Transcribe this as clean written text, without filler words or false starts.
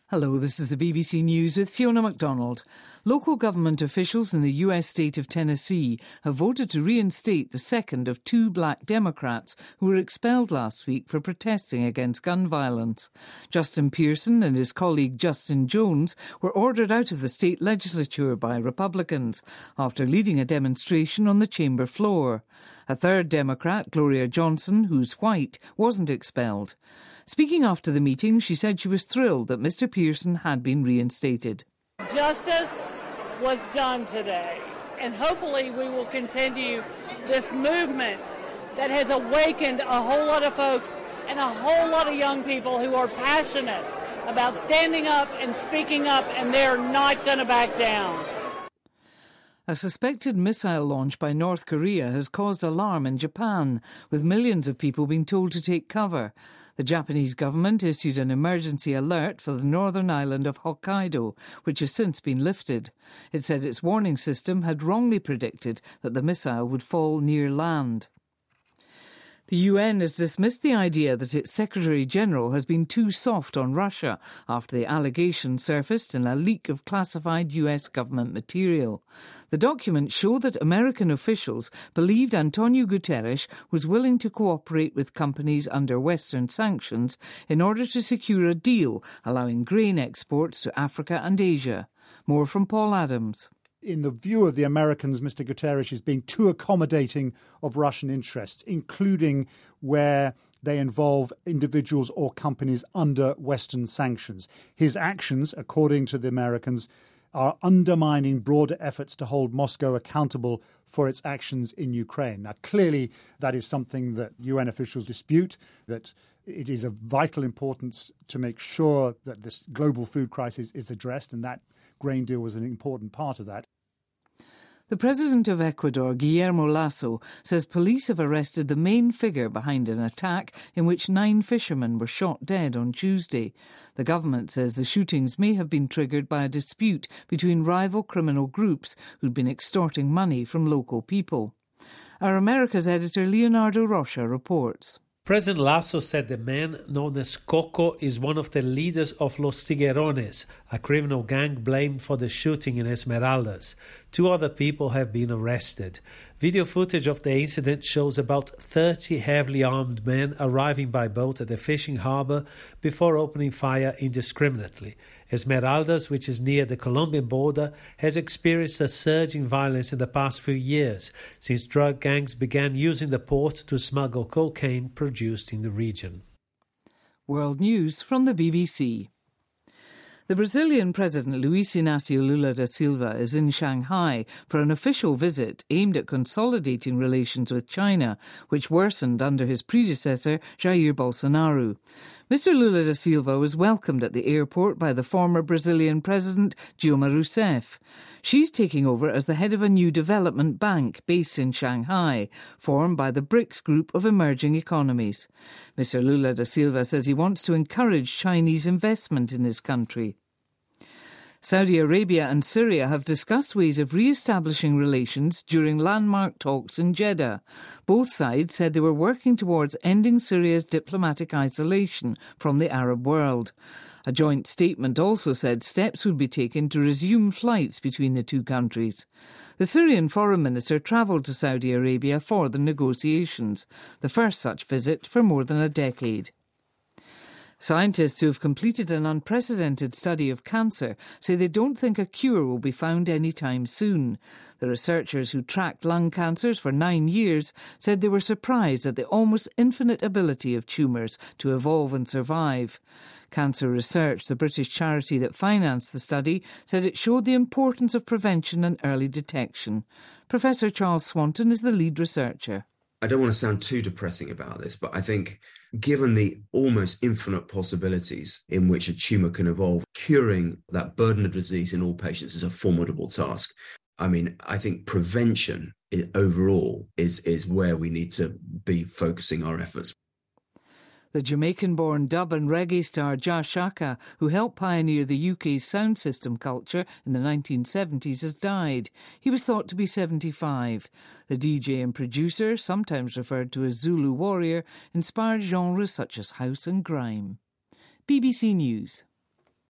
Hello, this is the BBC News with Fiona MacDonald. Local government officials in the US state of Tennessee have voted to reinstate the second of two black Democrats who were expelled last week for protesting against gun violence. Justin Pearson and his colleague Justin Jones were ordered out of the state legislature by Republicans after leading a demonstration on the chamber floor. A third Democrat, Gloria Johnson, who's white, wasn't expelled. Speaking after the meeting, she said she was thrilled that Mr. Pearson had been reinstated. Justice was done today, and hopefully we will continue this movement that has awakened a whole lot of folks and a whole lot of young people who are passionate about standing up and speaking up, and they're not going to back down. A suspected missile launch by North Korea has caused alarm in Japan, with millions of people being told to take cover. The Japanese government issued an emergency alert for the northern island of Hokkaido, which has since been lifted. It said its warning system had wrongly predicted that the missile would fall near land. The UN has dismissed the idea that its Secretary-General has been too soft on Russia after the allegations surfaced in a leak of classified US government material. The documents show that American officials believed Antonio Guterres was willing to cooperate with companies under Western sanctions in order to secure a deal allowing grain exports to Africa and Asia. More from Paul Adams. In the view of the Americans, Mr. Guterres is being too accommodating of Russian interests, including where they involve individuals or companies under Western sanctions. His actions, according to the Americans, are undermining broader efforts to hold Moscow accountable for its actions in Ukraine. Now, clearly, that is something that UN officials dispute, that it is of vital importance to make sure that this global food crisis is addressed, and that grain deal was an important part of that. The president of Ecuador, Guillermo Lasso, says police have arrested the main figure behind an attack in which 9 fishermen were shot dead on Tuesday. The government says the shootings may have been triggered by a dispute between rival criminal groups who'd been extorting money from local people. Our America's editor Leonardo Rocha reports. President Lasso said the man known as Coco is one of the leaders of Los Tiguerones, a criminal gang blamed for the shooting in Esmeraldas. 2 other people have been arrested. Video footage of the incident shows about 30 heavily armed men arriving by boat at the fishing harbour before opening fire indiscriminately. Esmeraldas, which is near the Colombian border, has experienced a surge in violence in the past few years, since drug gangs began using the port to smuggle cocaine produced in the region. World News from the BBC. The Brazilian President Luiz Inácio Lula da Silva is in Shanghai for an official visit aimed at consolidating relations with China, which worsened under his predecessor Jair Bolsonaro. Mr. Lula da Silva was welcomed at the airport by the former Brazilian President Dilma Rousseff. She's taking over as the head of a new development bank based in Shanghai, formed by the BRICS group of emerging economies. Mr. Lula da Silva says he wants to encourage Chinese investment in his country. Saudi Arabia and Syria have discussed ways of re-establishing relations during landmark talks in Jeddah. Both sides said they were working towards ending Syria's diplomatic isolation from the Arab world. A joint statement also said steps would be taken to resume flights between the two countries. The Syrian foreign minister travelled to Saudi Arabia for the negotiations, the first such visit for more than a decade. Scientists who have completed an unprecedented study of cancer say they don't think a cure will be found anytime soon. The researchers who tracked lung cancers for 9 years said they were surprised at the almost infinite ability of tumours to evolve and survive. Cancer Research, the British charity that financed the study, said it showed the importance of prevention and early detection. Professor Charles Swanton is the lead researcher. I don't want to sound too depressing about this, but I think given the almost infinite possibilities in which a tumour can evolve, curing that burden of disease in all patients is a formidable task. I mean, I think prevention overall is where we need to be focusing our efforts. The Jamaican-born dub and reggae star Jah Shaka, who helped pioneer the UK's sound system culture in the 1970s, has died. He was thought to be 75. The DJ and producer, sometimes referred to as Zulu Warrior, inspired genres such as house and grime. BBC News.